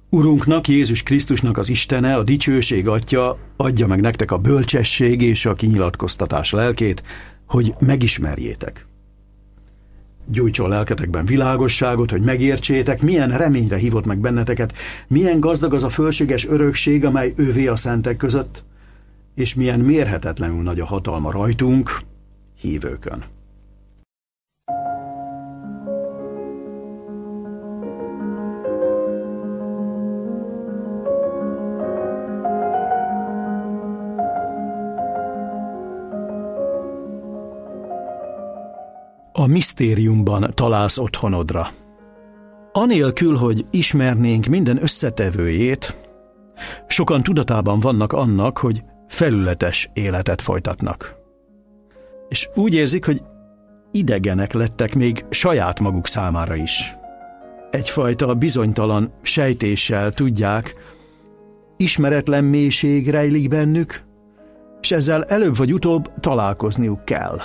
Urunknak, Jézus Krisztusnak az Istene, a dicsőség Atya adja meg nektek a bölcsesség és a kinyilatkoztatás lelkét, hogy megismerjétek. Gyújtson lelketekben világosságot, hogy megértsétek, milyen reményre hívott meg benneteket, milyen gazdag az a fölséges örökség, amely ővé a szentek között, és milyen mérhetetlenül nagy a hatalma rajtunk, hívőkön. A misztériumban találsz otthonodra. Anélkül, hogy ismernénk minden összetevőjét, sokan tudatában vannak annak, hogy felületes életet folytatnak. És úgy érzik, hogy idegenek lettek még saját maguk számára is. Egyfajta bizonytalan sejtéssel tudják, ismeretlen mélység rejlik bennük, és ezzel előbb vagy utóbb találkozniuk kell.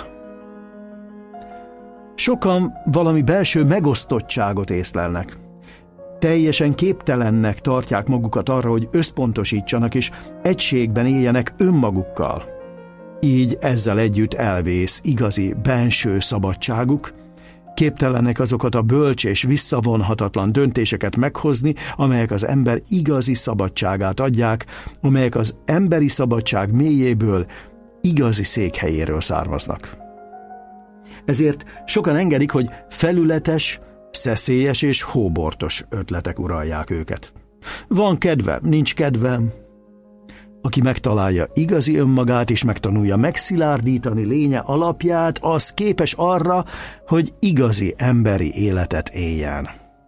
Sokan valami belső megosztottságot észlelnek. Teljesen képtelennek tartják magukat arra, hogy összpontosítsanak és egységben éljenek önmagukkal. Így ezzel együtt elvész igazi benső szabadságuk, képtelenek azokat a bölcs és visszavonhatatlan döntéseket meghozni, amelyek az ember igazi szabadságát adják, amelyek az emberi szabadság mélyéből, igazi székhelyéről származnak. Ezért sokan engedik, hogy felületes, szeszélyes és hóbortos ötletek uralják őket. Van kedve, nincs kedve. Aki megtalálja igazi önmagát és megtanulja megszilárdítani lénye alapját, az képes arra, hogy igazi emberi életet éljen.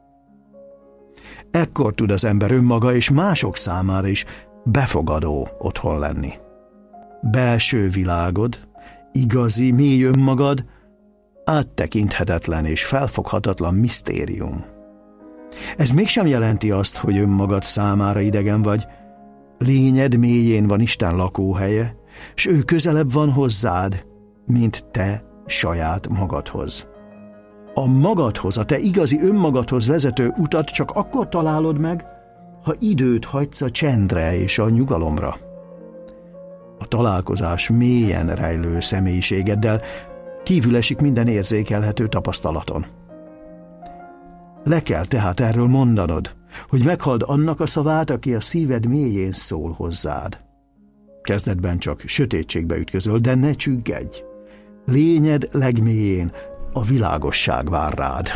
Ekkor tud az ember önmaga és mások számára is befogadó otthon lenni. Belső világod, igazi, mély önmagad, áttekinthetetlen és felfoghatatlan misztérium. Ez mégsem jelenti azt, hogy önmagad számára idegen vagy. Lényed mélyén van Isten lakóhelye, s ő közelebb van hozzád, mint te saját magadhoz. A magadhoz, a te igazi önmagadhoz vezető utat csak akkor találod meg, ha időt hagysz a csendre és a nyugalomra. A találkozás mélyen rejlő személyiségeddel kívül esik minden érzékelhető tapasztalaton. Le kell tehát erről mondanod, hogy meghalld annak a szavát, aki a szíved mélyén szól hozzád. Kezdetben csak sötétségbe ütközöl, de ne csüggedj. Lényed legmélyén a világosság vár rád.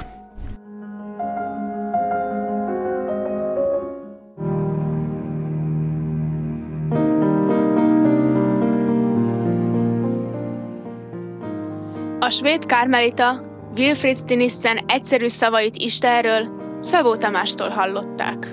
A svéd karmelita Wilfrid Stinissen egyszerű szavait Istenről Szabó Tamástól hallották.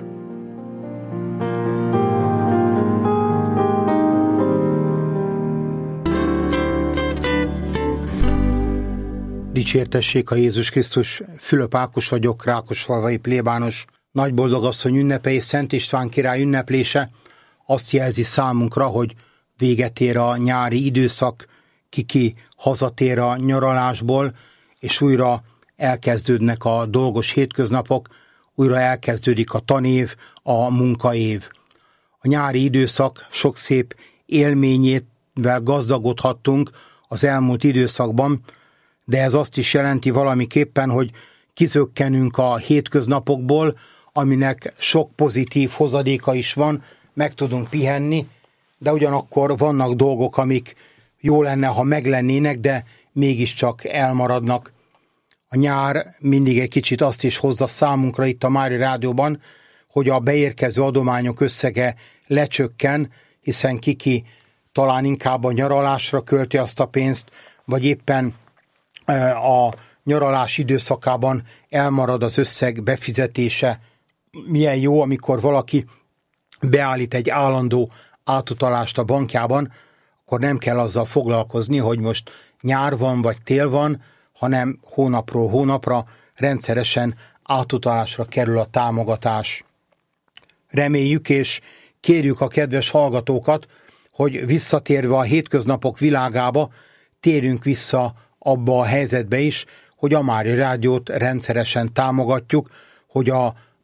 Dicsértessék a Jézus Krisztus, Fülöp Ákos vagyok, rákosfalvai plébános. Nagyboldogasszony ünnepe és Szent István király ünneplése azt jelzi számunkra, hogy véget ér a nyári időszak, ki hazatér a nyaralásból, és újra elkezdődnek a dolgos hétköznapok, újra elkezdődik a tanév, a munkaév. A nyári időszak sok szép élményével gazdagodhattunk az elmúlt időszakban, de ez azt is jelenti valamiképpen, hogy kizökkenünk a hétköznapokból, aminek sok pozitív hozadéka is van, meg tudunk pihenni, de ugyanakkor vannak dolgok, amik jó lenne, ha meglennének, de mégiscsak elmaradnak. A nyár mindig egy kicsit azt is hozza számunkra itt a Mária Rádióban, hogy a beérkező adományok összege lecsökken, hiszen ki talán inkább a nyaralásra költi azt a pénzt, vagy éppen a nyaralás időszakában elmarad az összeg befizetése. Milyen jó, amikor valaki beállít egy állandó átutalást a bankjában, akkor nem kell azzal foglalkozni, hogy most nyár van vagy tél van, hanem hónapról hónapra rendszeresen átutalásra kerül a támogatás. Reméljük és kérjük a kedves hallgatókat, hogy visszatérve a hétköznapok világába, térjünk vissza abba a helyzetbe is, hogy a Mária Rádiót rendszeresen támogatjuk, hogy a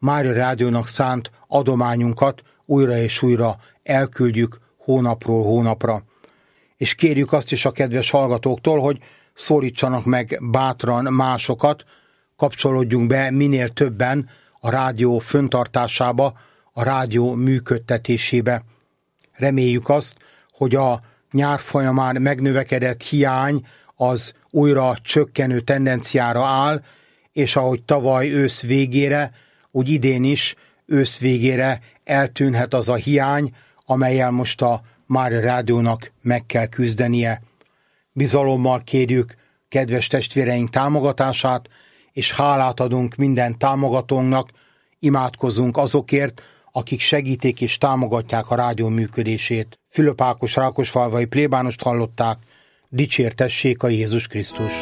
Mária Rádiónak szánt adományunkat újra és újra elküldjük hónapról hónapra. És kérjük azt is a kedves hallgatóktól, hogy szólítsanak meg bátran másokat, kapcsolódjunk be minél többen a rádió föntartásába, a rádió működtetésébe. Reméljük azt, hogy a nyár folyamán megnövekedett hiány az újra csökkenő tendenciára áll, és ahogy tavaly ősz végére, úgy idén is ősz végére eltűnhet az a hiány, amellyel most a Mária Rádiónak meg kell küzdenie. Bizalommal kérjük kedves testvéreink támogatását, és hálát adunk minden támogatónknak, imádkozunk azokért, akik segítik és támogatják a rádió működését. Fülöp Ákos rákosfalvai plébánost hallották, dicsértessék a Jézus Krisztus!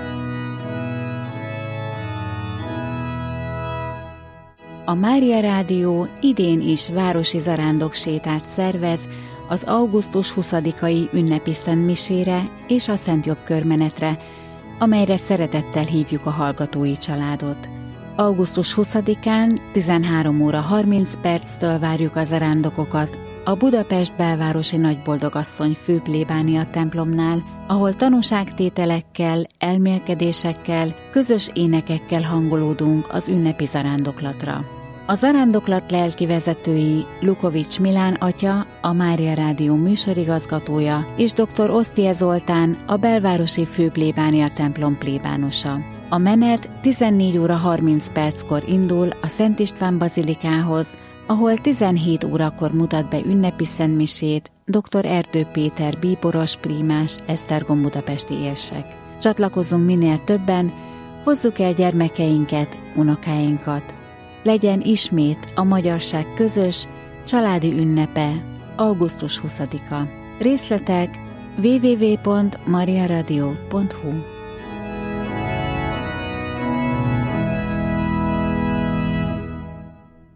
A Mária Rádió idén is városi zarándoksétát szervez az augusztus 20-ai ünnepi szentmisére és a Szentjobb körmenetre, amelyre szeretettel hívjuk a hallgatói családot. Augusztus 20-án 13 óra 30 perctől várjuk a zarándokokat a Budapest belvárosi Nagyboldogasszony főplébánia templomnál, ahol tanúságtételekkel, elmélkedésekkel, közös énekekkel hangolódunk az ünnepi zarándoklatra. A zarándoklat lelkivezetői Lukovics Milán atya, a Mária Rádió műsorigazgatója, és dr. Osztie Zoltán, a belvárosi főplébánia templom plébánosa. A menet 14 óra 30 perckor indul a Szent István bazilikához, ahol 17 órakor mutat be ünnepi szentmisét dr. Erdő Péter bíboros prímás Esztergom budapesti érsek. Csatlakozzunk minél többen, hozzuk el gyermekeinket, unokáinkat. Legyen ismét a magyarság közös, családi ünnepe, augusztus 20-a. Részletek www.mariaradio.hu